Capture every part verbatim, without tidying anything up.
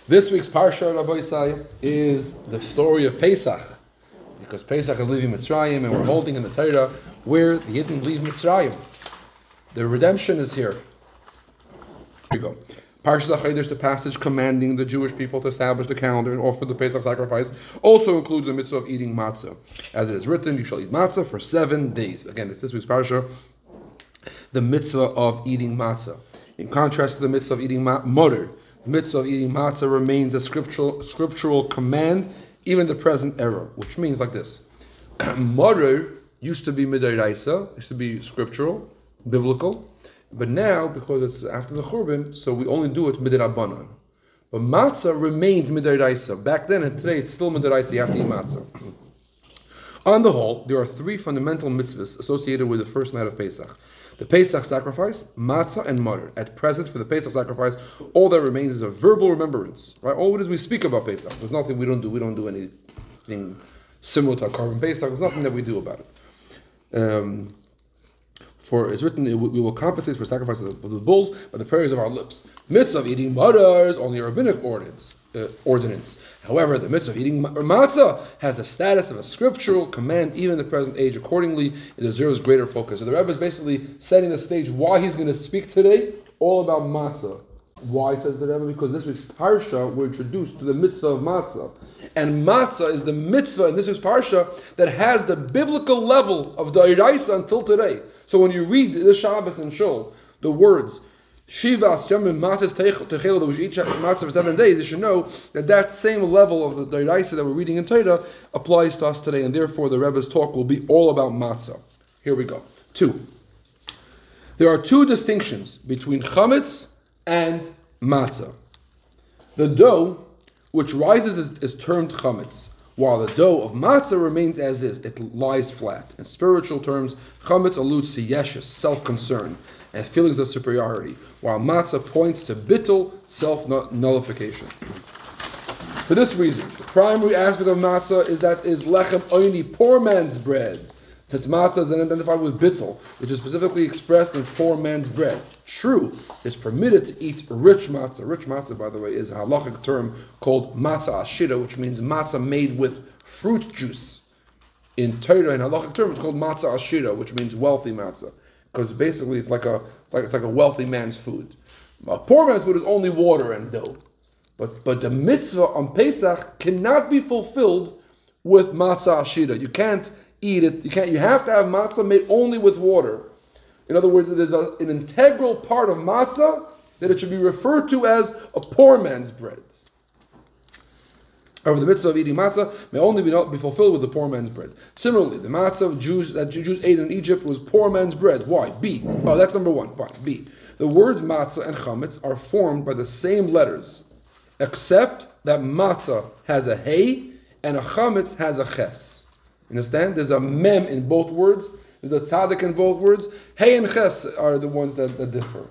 This week's Parsha, Rabbi Isai, is the story of Pesach, because Pesach is leaving Mitzrayim, and we're holding in the Torah where the Yidden leave Mitzrayim. The redemption is here. Here we go. Parsha Zachayidish, the passage commanding the Jewish people to establish the calendar and offer the Pesach sacrifice, also includes the mitzvah of eating matzah. As it is written, you shall eat matzah for seven days. Again, it's this week's Parsha, the mitzvah of eating matzah. In contrast to the mitzvah of eating ma- motor, the mitzvah of eating matzah remains a scriptural scriptural command, even in the present era, which means like this. Motor used to be midoraisa, used to be scriptural, biblical, but now, because it's after the Churban, so we only do it midrabanan. But matzah remains midoraisa. Back then and today, it's still midoraisa, you have to eat matzah. On the whole, there are three fundamental mitzvahs associated with the first night of Pesach. The Pesach sacrifice, matzah, and mutter. At present, for the Pesach sacrifice, all that remains is a verbal remembrance. Right? All it is we speak about Pesach. There's nothing we don't do. We don't do anything similar to a carbon Pesach. There's nothing that we do about it. Um, for it's written, we will compensate for sacrifice of the, of the bulls by the prayers of our lips. Mitzvah of eating mutter is only a rabbinic ordinance. Uh, ordinance. However, the mitzvah of eating matzah has the status of a scriptural command even in the present age. Accordingly, it deserves greater focus. So the Rebbe is basically setting the stage why he's going to speak today all about matzah. Why, says the Rebbe? Because this week's parsha we're introduced to the mitzvah of matzah. And matzah is the mitzvah in this week's parsha that has the biblical level of d'oraisa until today. So when you read the Shabbos and Shul, the words Shivas Yomim Matzah Techel, that we should eat matzah for seven days, you should know that that same level of the d'oraisa that we're reading in Torah applies to us today, and therefore the Rebbe's talk will be all about matzah. Here we go. Two. There are two distinctions between chametz and matzah. The dough, which rises, is, is termed chametz, while the dough of matzah remains as is. It lies flat. In spiritual terms, chametz alludes to yeshus, self-concern, and feelings of superiority, while matzah points to bittul, self-nullification. For this reason, the primary aspect of matzah is that it is lechem oini, poor man's bread, since matzah is then identified with bittul, which is specifically expressed in poor man's bread. True, it's permitted to eat rich matzah. Rich matzah, by the way, is a halachic term called matzah ashira, which means matzah made with fruit juice. In Torah, in halachic terms, it's called matzah ashira, which means wealthy matzah. Because basically it's like a like it's like a wealthy man's food. A poor man's food is only water and dough. But but the mitzvah on Pesach cannot be fulfilled with matzah ashira. You can't eat it. You can't. You have to have matzah made only with water. In other words, it is a, an integral part of matzah that it should be referred to as a poor man's bread. However, the mitzvah of eating matzah may only be, not, be fulfilled with the poor man's bread. Similarly, the matzah of Jews that Jews ate in Egypt was poor man's bread. Why? B. Oh, that's number one. Fine. B. The words matzah and chametz are formed by the same letters, except that matzah has a hey and a chametz has a ches. Understand? There's a mem in both words. There's a tzaddik in both words. Hey and ches are the ones that, that differ.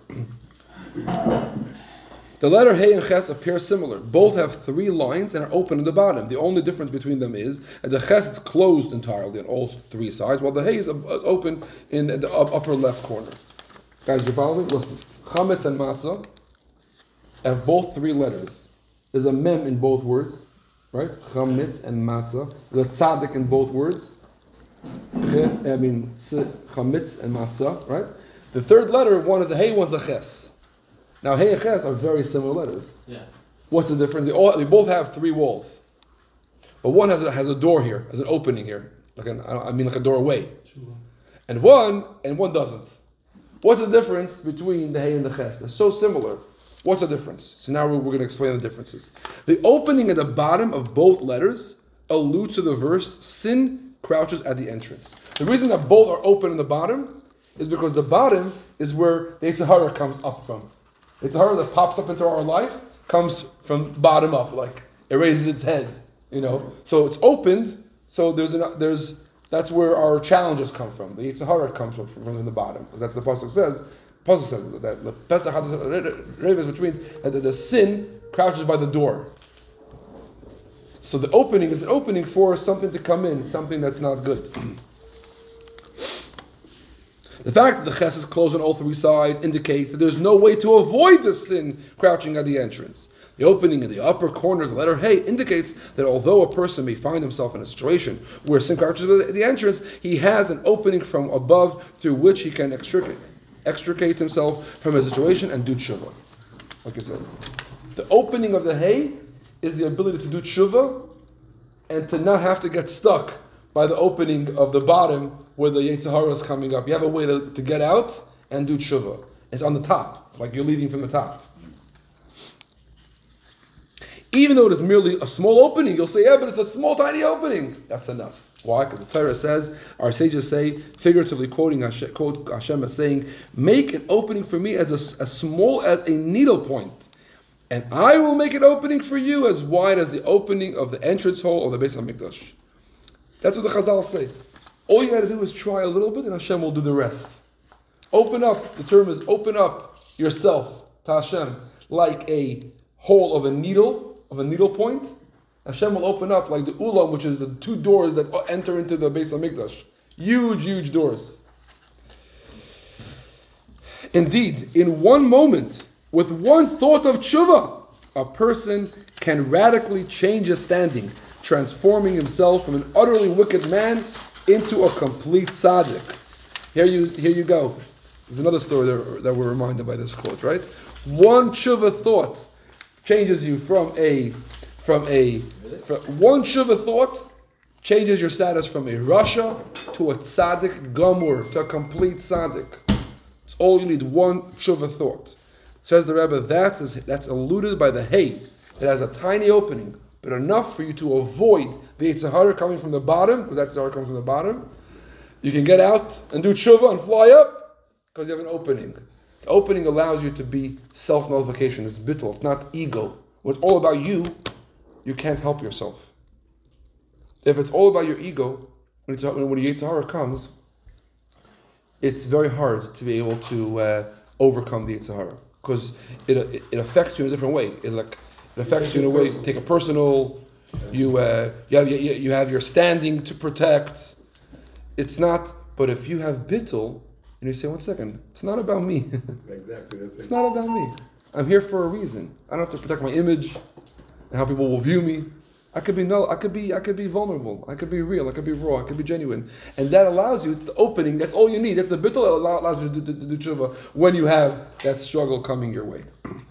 The letter Hey and Ches appear similar. Both have three lines and are open at the bottom. The only difference between them is that the Ches is closed entirely on all three sides, while the Hey is open in the upper left corner. Guys, you're following? Listen. Chametz and Matzah have both three letters. There's a mem in both words, right? Chametz and Matzah. There's a tzaddik in both words. I mean, Chametz and Matzah, right? The third letter, one is a Hey, one's a Ches. Now, Hey and Ches are very similar letters. Yeah. What's the difference? They, all, they both have three walls. But one has a, has a door here, has an opening here. Like an, I mean like a doorway. Sure. And one, and one doesn't. What's the difference between the Hey and the Ches? They're so similar. What's the difference? So now we're, we're going to explain the differences. The opening at the bottom of both letters alludes to the verse, sin crouches at the entrance. The reason that both are open in the bottom is because the bottom is where the Yetzer Hara comes up from. It's a heart that pops up into our life, comes from bottom up, like it raises its head, you know. So it's opened. So there's an, there's that's where our challenges come from. The Yetzer Hara comes from, from the bottom. That's what the pasuk says. The pasuk says that the Pesach Revis, which means that the, the sin crouches by the door. So the opening is an opening for something to come in, something that's not good. The fact that the ches is closed on all three sides indicates that there's no way to avoid the sin crouching at the entrance. The opening in the upper corner of the letter Hey indicates that although a person may find himself in a situation where sin crouches at the entrance, he has an opening from above through which he can extricate, extricate himself from his situation and do tshuva. Like I said, the opening of the Hey is the ability to do tshuva and to not have to get stuck by the opening of the bottom where the Yetzer Hara is coming up. You have a way to, to get out and do tshuva. It's on the top. It's like you're leaving from the top. Even though it is merely a small opening, you'll say, yeah, but it's a small, tiny opening. That's enough. Why? Because the Torah says, our sages say, figuratively quoting Hashem, quote Hashem as saying, make an opening for me as, a, as small as a needle point, and I will make an opening for you as wide as the opening of the entrance hole of the Beis HaMikdash. That's what the Chazal say. All you got to do is try a little bit, and Hashem will do the rest. Open up, the term is open up yourself to Hashem like a hole of a needle, of a needle point. Hashem will open up like the ulam, which is the two doors that enter into the Beis HaMikdash. Huge, huge doors. Indeed, in one moment, with one thought of tshuva, a person can radically change his standing, transforming himself from an utterly wicked man into a complete tzaddik. Here you, here you go. There's another story that, that we're reminded by this quote, right? One tshuva thought changes you from a, from a, from one tshuva thought changes your status from a rasha to a tzaddik gamur, to a complete tzaddik. It's all you need, one tshuva thought. Says the Rebbe, that's, that's eluded by the hay that has a tiny opening, but enough for you to avoid the Yetzer Hara coming from the bottom, because that's the Hara coming from the bottom. You can get out and do tshuva and fly up, because you have an opening. The opening allows you to be self-nullification. It's bittul, it's not ego. When it's all about you, you can't help yourself. If it's all about your ego, when, it's, when Yetzer Hara comes, it's very hard to be able to uh, overcome the Yetzer Hara, because it, it it affects you in a different way. It like it affects you in a way. Take a personal. You uh, you have you, you have your standing to protect. It's not. But if you have bittul, and you say, one second, it's not about me. Exactly. That's It's it. not about me. I'm here for a reason. I don't have to protect my image and how people will view me. I could be no. I could be. I could be vulnerable. I could be real. I could be raw. I could be genuine, and that allows you. It's the opening. That's all you need. That's the bittul that allows you to do, to, to do tshuva when you have that struggle coming your way.